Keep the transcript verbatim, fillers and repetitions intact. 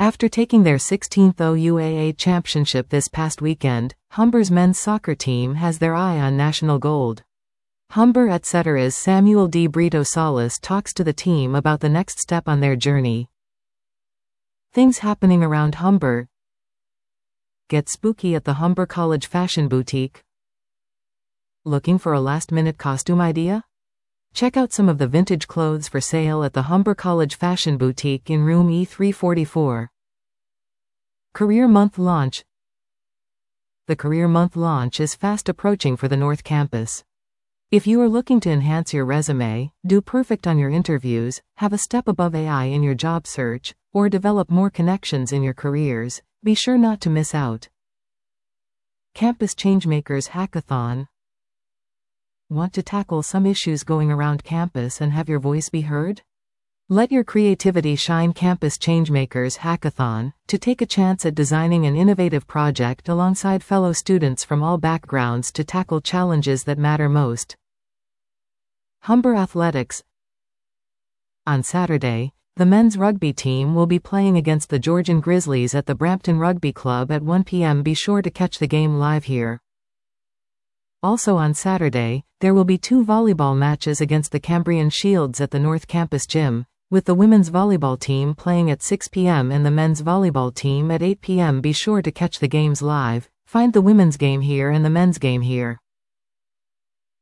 After taking their sixteenth O U A A championship this past weekend, Humber's men's soccer team has their eye on national gold. Humber et cetera's Samuel D. Brito Salas talks to the team about the next step on their journey. Things happening around Humber. Get spooky at the Humber College Fashion Boutique. Looking for a last-minute costume idea? Check out some of the vintage clothes for sale at the Humber College Fashion Boutique in room E three forty-four. Career Month Launch. The Career Month launch is fast approaching for the North Campus. If you are looking to enhance your resume, do perfect on your interviews, have a step above A I in your job search, or develop more connections in your careers, be sure not to miss out. Campus Changemakers Hackathon. Want to tackle some issues going around campus and have your voice be heard? Let your creativity shine. Campus Changemakers Hackathon, to take a chance at designing an innovative project alongside fellow students from all backgrounds to tackle challenges that matter most. Humber Athletics. On Saturday, the men's rugby team will be playing against the Georgian Grizzlies at the Brampton Rugby Club at one p m Be sure to catch the game live here. Also on Saturday, there will be two volleyball matches against the Cambrian Shields at the North Campus Gym, with the women's volleyball team playing at six p m and the men's volleyball team at eight p m Be sure to catch the games live. Find the women's game here and the men's game here.